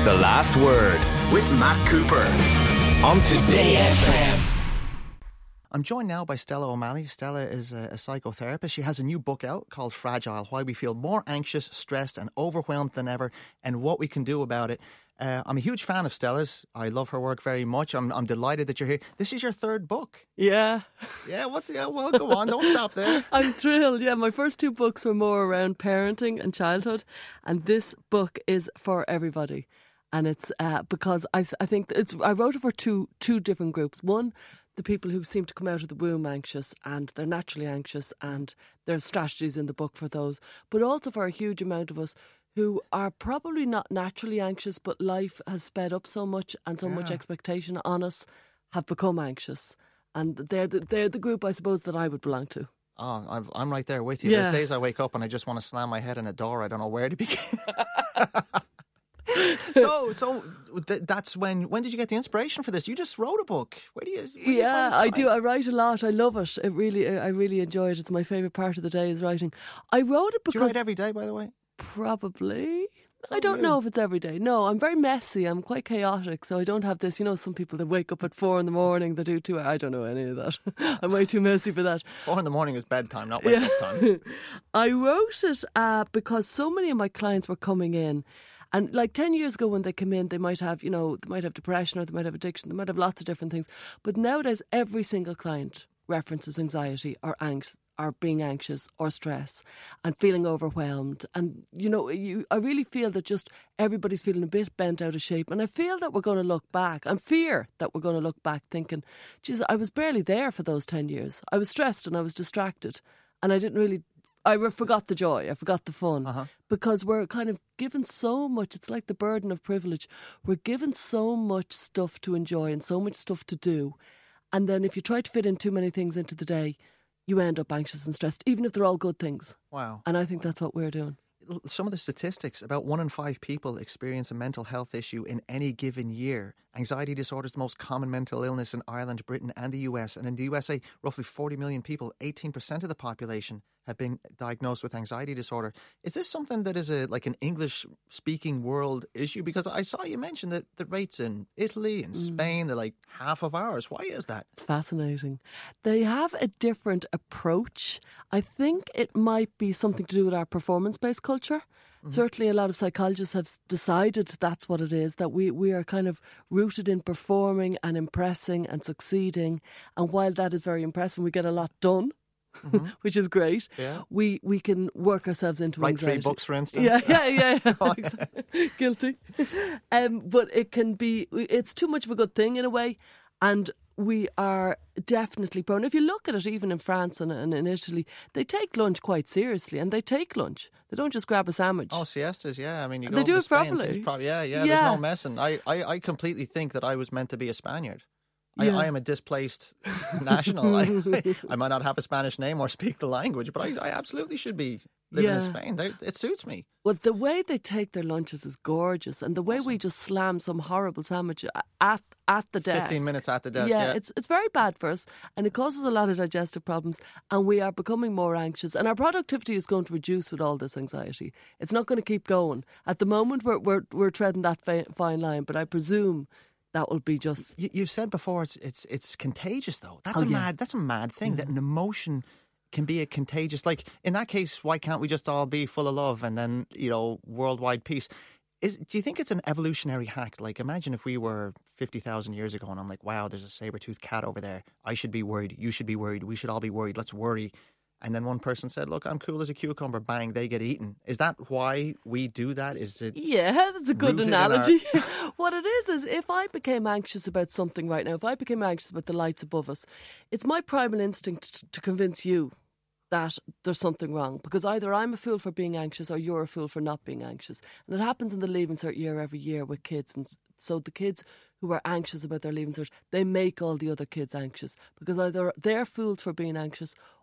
The Last Word with Matt Cooper on Today FM. I'm joined now by Stella O'Malley. Stella is a psychotherapist. She has a new book out called Fragile: Why We Feel More Anxious, Stressed and Overwhelmed Than Ever and What We Can Do About It. I'm a huge fan of Stella's. I love her work very much. I'm delighted that you're here. This is your third book. Yeah. Yeah, well, go on. Don't stop there. I'm thrilled. Yeah, my first two books were more around parenting and childhood, and this book is for everybody. And it's because I think I wrote it for two different groups. One, the people who seem to come out of the womb anxious, and they're naturally anxious, and there's strategies in the book for those. But also for a huge amount of us who are probably not naturally anxious, but life has sped up so much and so much expectation on us, have become anxious. And they're the group, I suppose, that I would belong to. Oh, I'm right there with you. Yeah. There's days I wake up and I just want to slam my head in a door. I don't know where to begin. So that's when did you get the inspiration for this? You just wrote a book. Where do you find the time? I do. I write a lot. I love it. I really enjoy it. It's my favourite part of the day is writing. I wrote it because... Do you write every day, by the way? Probably. I don't know if it's every day. No, I'm very messy. I'm quite chaotic, so I don't have this. You know, some people that wake up at 4 a.m, they do 2 hours. I don't know any of that. I'm way too messy for that. 4 a.m. is bedtime, not wake up time. I wrote it because so many of my clients were coming in. And like 10 years ago when they come in, they might have depression, or they might have addiction, they might have lots of different things. But nowadays, every single client references anxiety or angst, or being anxious or stress and feeling overwhelmed. And, I really feel that just everybody's feeling a bit bent out of shape. And I feel that we're going to look back. I fear that we're going to look back thinking, geez, I was barely there for those 10 years. I was stressed and I was distracted. And I forgot the joy, I forgot the fun, because we're kind of given so much. It's like the burden of privilege. We're given so much stuff to enjoy and so much stuff to do. And then if you try to fit in too many things into the day, you end up anxious and stressed, even if they're all good things. Wow. And I think that's what we're doing. Some of the statistics, about 1 in 5 people experience a mental health issue in any given year. Anxiety disorder is the most common mental illness in Ireland, Britain and the US. And in the USA, roughly 40 million people, 18% of the population, have been diagnosed with anxiety disorder. Is this something that is like an English-speaking world issue? Because I saw you mention that the rates in Italy and Spain are like half of ours. Why is that? It's fascinating. They have a different approach. I think it might be something to do with our performance-based culture. Certainly a lot of psychologists have decided that's what it is, that we are kind of rooted in performing and impressing and succeeding. And while that is very impressive, we get a lot done. Which is great. Yeah. We can work ourselves into anxiety. Write 3 books, for instance. Yeah. Exactly. Guilty. But it's too much of a good thing in a way, and we are definitely prone. If you look at it, even in France and in Italy, they take lunch quite seriously, and they take lunch. They don't just grab a sandwich. Oh, siestas, yeah. I mean, they do it properly. Yeah. There's no messing. I completely think that I was meant to be a Spaniard. I am a displaced national. I might not have a Spanish name or speak the language, but I absolutely should be living in Spain. It suits me. Well, the way they take their lunches is gorgeous, and the way we just slam some horrible sandwich at the desk. 15 minutes at the desk. Yeah, it's very bad for us, and it causes a lot of digestive problems, and we are becoming more anxious, and our productivity is going to reduce with all this anxiety. It's not going to keep going. At the moment, we're treading that fine line, but I presume that will be just... You've said before it's contagious, though. That's a mad thing, that an emotion can be a contagious... Like, in that case, why can't we just all be full of love and then, worldwide peace? Do you think it's an evolutionary hack? Like, imagine if we were 50,000 years ago and I'm like, wow, there's a saber-toothed cat over there. I should be worried. You should be worried. We should all be worried. Let's worry. And then one person said, look, I'm cool as a cucumber. Bang, they get eaten. Is that why we do that? Is it? Yeah, that's a good analogy. What it is if I became anxious about something right now, if I became anxious about the lights above us, it's my primal instinct to convince you that there's something wrong, because either I'm a fool for being anxious or you're a fool for not being anxious. And it happens in the Leaving Cert year every year with kids. And so the kids who are anxious about their Leaving Cert, they make all the other kids anxious, because either they're fools for being anxious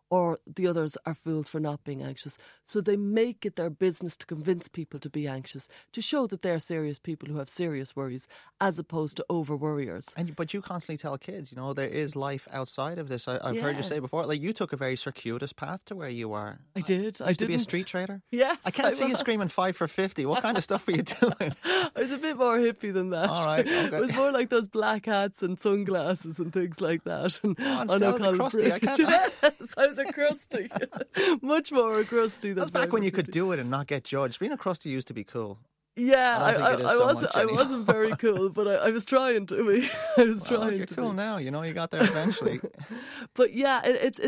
or the others are fools for not being anxious. So they make it their business to convince people to be anxious, to show that they're serious people who have serious worries, as opposed to over-worriers. But you constantly tell kids, there is life outside of this. I've heard you say before, like you took a very circuitous path to where you are. I did. I used to be a street trader? Yes, I can't see you screaming 5 for 50. What kind of stuff were you doing? I was a bit more hippie than that. All right, okay. It was more like those black hats and sunglasses and things like that. And on O'Connell Crusty. I can't. Yes, I was a crusty. Much more a crusty than that's back when you could do it and not get judged. Being a crusty used to be cool. Yeah, I wasn't very cool, but I was trying to be. I was trying you're to cool be. now. You got there eventually. But yeah, it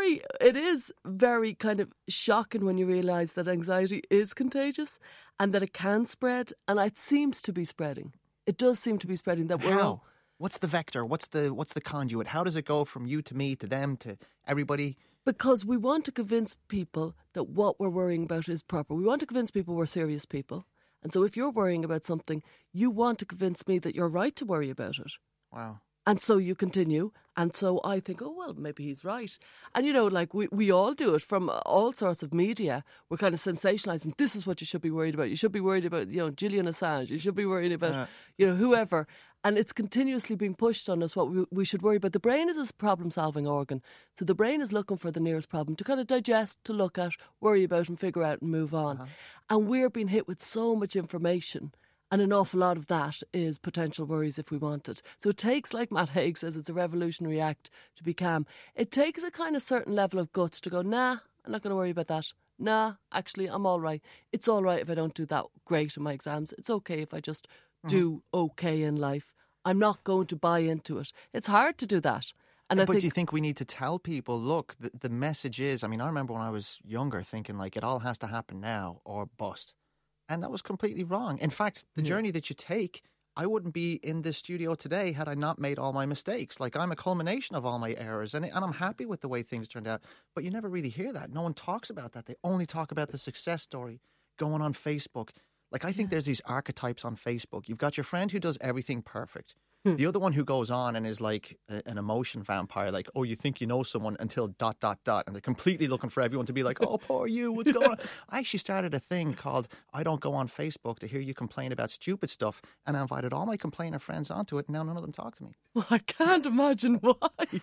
is very kind of shocking when you realise that anxiety is contagious and that it can spread, and it seems to be spreading. It does seem to be spreading. That we're all. What's the vector? What's the conduit? How does it go from you to me to them to everybody? Because we want to convince people that what we're worrying about is proper. We want to convince people we're serious people. And so if you're worrying about something, you want to convince me that you're right to worry about it. Wow. And so you continue. And so I think, oh, well, maybe he's right. And, like we all do it from all sorts of media. We're kind of sensationalising. This is what you should be worried about. You should be worried about, Julian Assange. You should be worried about, whoever. And it's continuously being pushed on us what we should worry about. The brain is a problem-solving organ. So the brain is looking for the nearest problem to kind of digest, to look at, worry about and figure out and move on. Uh-huh. And we're being hit with so much information. And an awful lot of that is potential worries if we want it. So it takes, like Matt Haig says, it's a revolutionary act to be calm. It takes a kind of certain level of guts to go, nah, I'm not going to worry about that. Nah, actually, I'm all right. It's all right if I don't do that great in my exams. It's okay if I just do okay in life. I'm not going to buy into it. It's hard to do that. But do you think we need to tell people, look, the message is, I remember when I was younger thinking like it all has to happen now or bust. And that was completely wrong. In fact, the journey that you take, I wouldn't be in this studio today had I not made all my mistakes. Like, I'm a culmination of all my errors, and I'm happy with the way things turned out. But you never really hear that. No one talks about that. They only talk about the success story going on Facebook. Like, I think there's these archetypes on Facebook. You've got your friend who does everything perfect. The other one who goes on and is like an emotion vampire, like, oh, you think you know someone until ... And they're completely looking for everyone to be like, oh, poor you, what's going on? I actually started a thing called I Don't Go on Facebook to hear you complain about stupid stuff. And I invited all my complainer friends onto it. And now none of them talk to me. Well, I can't imagine why.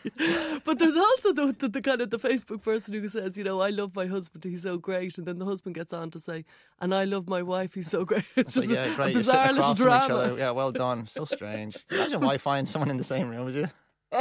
But there's also the kind of the Facebook person who says, I love my husband, he's so great. And then the husband gets on to say, and I love my wife, he's so great. It's just a bizarre little drama. Yeah, well done. So strange. Imagine Wi-Fi and someone in the same room as you.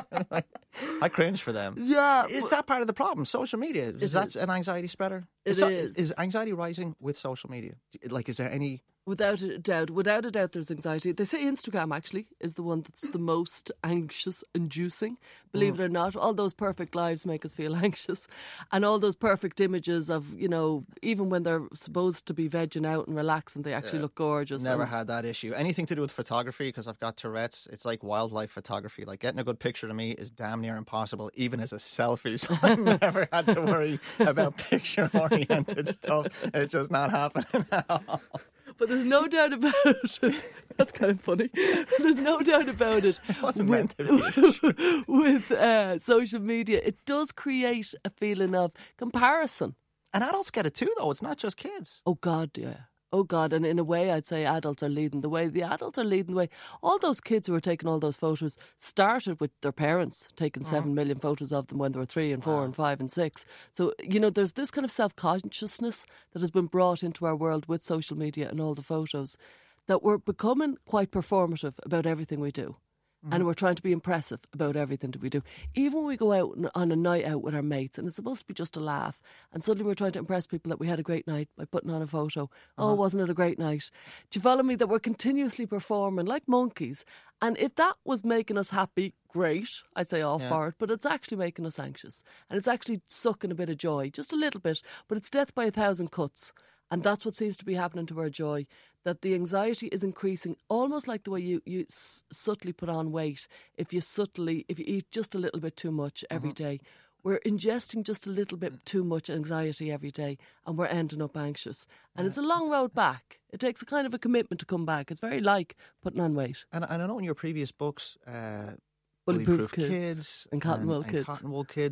I cringe for them. Yeah. Is that part of the problem? Social media? Is that an anxiety spreader? It is. Is anxiety rising with social media? Like, is there any... Without a doubt, there's anxiety. They say Instagram, actually, is the one that's the most anxious-inducing. Believe it or not, all those perfect lives make us feel anxious. And all those perfect images of, even when they're supposed to be vegging out and relaxing, they actually look gorgeous. Never had that issue. Anything to do with photography, because I've got Tourette's, it's like wildlife photography. Like, getting a good picture to me is damn near impossible, even as a selfie. So I've never had to worry about picture-oriented stuff. It's just not happening at all. But there's no doubt about it. That's kind of funny. There's no doubt about it. It wasn't meant to be. With social media, it does create a feeling of comparison. And adults get it too, though. It's not just kids. Oh, God, yeah. Oh, God. And in a way, I'd say adults are leading the way. The adults are leading the way. All those kids who were taking all those photos started with their parents taking 7 million photos of them when they were 3 and 4 and 5 and 6. So, there's this kind of self-consciousness that has been brought into our world with social media and all the photos, that we're becoming quite performative about everything we do. And we're trying to be impressive about everything that we do. Even when we go out on a night out with our mates, and it's supposed to be just a laugh, and suddenly we're trying to impress people that we had a great night by putting on a photo. Oh, wasn't it a great night? Do you follow me? That we're continuously performing like monkeys. And if that was making us happy, great, I'd say all for it, but it's actually making us anxious. And it's actually sucking a bit of joy, just a little bit, but it's death by 1,000 cuts. And that's what seems to be happening to our joy, that the anxiety is increasing, almost like the way you subtly put on weight. If you eat just a little bit too much every day, we're ingesting just a little bit too much anxiety every day, and we're ending up anxious. And it's a long road back. It takes a kind of a commitment to come back. It's very like putting on weight. And I know in your previous books, Bulletproof Kids and Cotton Wool Kids. Cotton Wool Kids.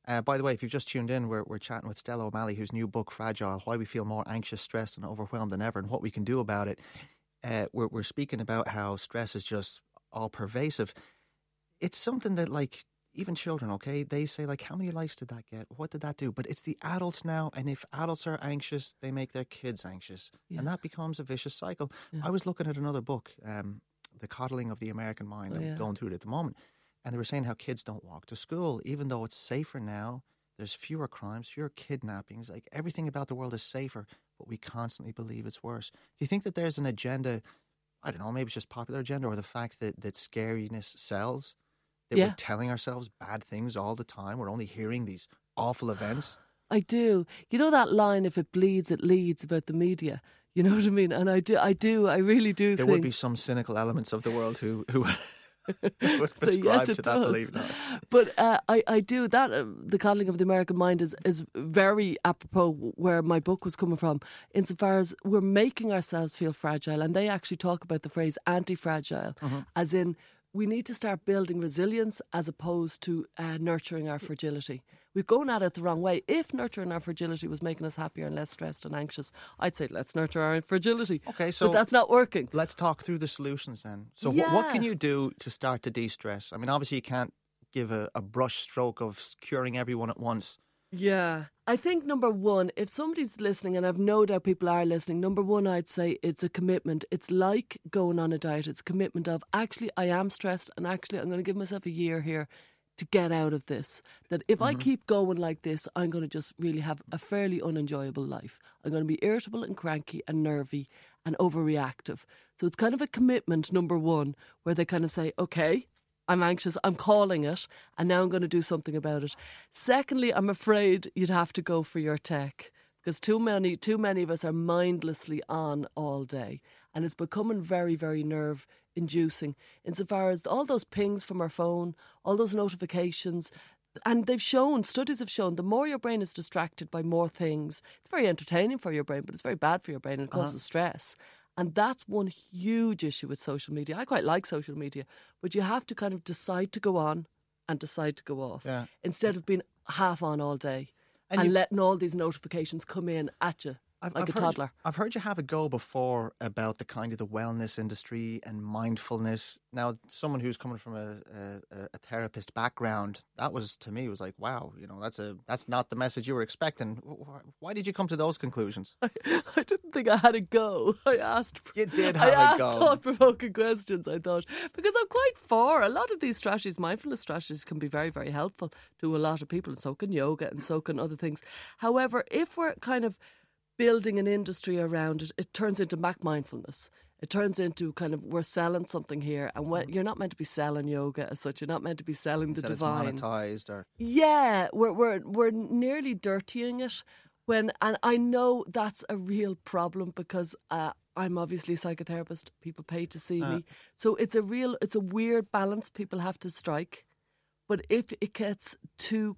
By the way, if you've just tuned in, we're chatting with Stella O'Malley, whose new book, Fragile, Why We Feel More Anxious, Stressed and Overwhelmed Than Ever and What We Can Do About It. We're speaking about how stress is just all pervasive. It's something that, like, even children, okay, they say, like, how many likes did that get? What did that do? But it's the adults now, and if adults are anxious, they make their kids anxious. Yeah. And that becomes a vicious cycle. Yeah. I was looking at another book, The Coddling of the American Mind. I'm going through it at the moment. And they were saying how kids don't walk to school, even though it's safer now. There's fewer crimes, fewer kidnappings. Like, everything about the world is safer, but we constantly believe it's worse. Do you think that there's an agenda, I don't know, maybe it's just popular agenda, or the fact that scariness sells? That we're telling ourselves bad things all the time. We're only hearing these awful events. I do. You know that line, if it bleeds, it leads, about the media? You know what I mean? And I really do there think... would be some cynical elements of the world who would prescribe to that belief. But I do that. The Coddling of the American Mind is very apropos where my book was coming from, insofar as we're making ourselves feel fragile. And they actually talk about the phrase anti-fragile, as in we need to start building resilience as opposed to nurturing our fragility. We've gone at it the wrong way. If nurturing our fragility was making us happier and less stressed and anxious, I'd say let's nurture our fragility. Okay, so but that's not working. Let's talk through the solutions then. So what can you do to start to de-stress? I mean, obviously you can't give a brush stroke of curing everyone at once. Yeah. I think number one, if somebody's listening, and I've no doubt people are listening, number one, I'd say it's a commitment. It's like going on a diet. It's a commitment of, actually, I am stressed, and actually I'm going to give myself a year here to get out of this. That if I keep going like this, I'm going to just really have a fairly unenjoyable life. I'm going to be irritable and cranky and nervy and overreactive. So it's kind of a commitment, number one, where they kind of say, okay, I'm anxious, I'm calling it, and now I'm going to do something about it. Secondly, I'm afraid you'd have to go for your tech, because too many of us are mindlessly on all day, and it's becoming very, very nerve-inducing insofar as all those pings from our phone, all those notifications, and studies have shown, the more your brain is distracted by more things, it's very entertaining for your brain, but it's very bad for your brain and it causes stress. And that's one huge issue with social media. I quite like social media, but you have to kind of decide to go on and decide to go off instead of being half on all day and letting all these notifications come in at you like a toddler. I've heard you have a go before about the kind of the wellness industry and mindfulness. Now, someone who's coming from a therapist background, that was, to me, was like, wow, you know, that's not the message you were expecting. Why did you come to those conclusions? I didn't think I had a go. I asked. You did have a go. I asked thought-provoking questions, I thought, because I'm quite for a lot of these strategies. Mindfulness strategies can be very, very helpful to a lot of people, and so can yoga and so can other things. However, if we're kind of building an industry around it, it turns into Mac mindfulness. It turns into kind of, we're selling something here, and you're not meant to be selling yoga as such. You're not meant to be selling the divine. It's monetized, or we're nearly dirtying it. And I know that's a real problem because I'm obviously a psychotherapist. People pay to see me, so it's a weird balance people have to strike. But if it gets too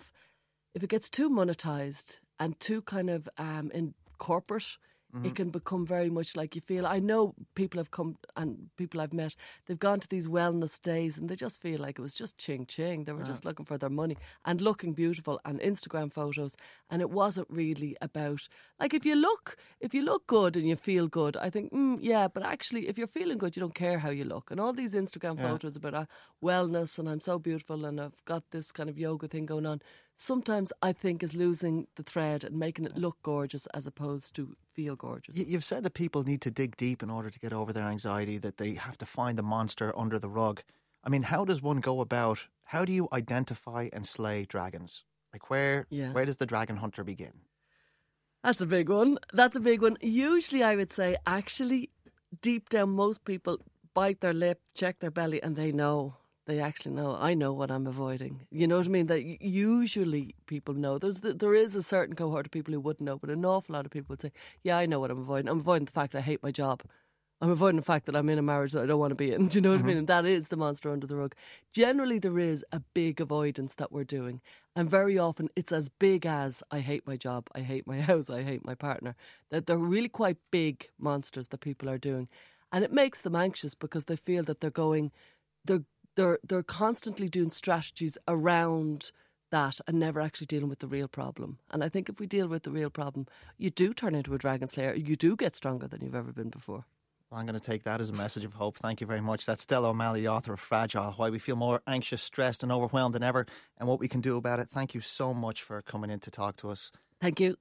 monetized and too kind of in corporate, it can become very much like you feel. I know people have come, and people I've met, they've gone to these wellness days and they just feel like it was just ching-ching. They were just looking for their money and looking beautiful and Instagram photos, and it wasn't really about, like, if you look good and you feel good, I think, but actually if you're feeling good, you don't care how you look. And all these Instagram photos about wellness and I'm so beautiful and I've got this kind of yoga thing going on, sometimes I think is losing the thread and making it look gorgeous as opposed to feel gorgeous. You've said that people need to dig deep in order to get over their anxiety, that they have to find the monster under the rug. I mean, how does one go about, how do you identify and slay dragons? Like, where does the dragon hunter begin? That's a big one. Usually I would say, actually, deep down, most people bite their lip, check their belly, and they know. They actually know. I know what I'm avoiding. You know what I mean? That usually people know. There is a certain cohort of people who wouldn't know, but an awful lot of people would say, yeah, I know what I'm avoiding. I'm avoiding the fact that I hate my job. I'm avoiding the fact that I'm in a marriage that I don't want to be in. Do you know what I mean? And that is the monster under the rug. Generally, there is a big avoidance that we're doing. And very often, it's as big as, I hate my job, I hate my house, I hate my partner. That they're really quite big monsters that people are doing. And it makes them anxious because they feel that they're constantly doing strategies around that and never actually dealing with the real problem. And I think if we deal with the real problem, you do turn into a dragon slayer. You do get stronger than you've ever been before. I'm going to take that as a message of hope. Thank you very much. That's Stella O'Malley, the author of Fragile, Why We Feel More Anxious, Stressed and Overwhelmed Than Ever, and what we can do about it. Thank you so much for coming in to talk to us. Thank you.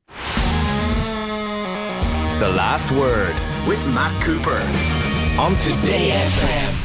The Last Word with Matt Cooper on Today FM.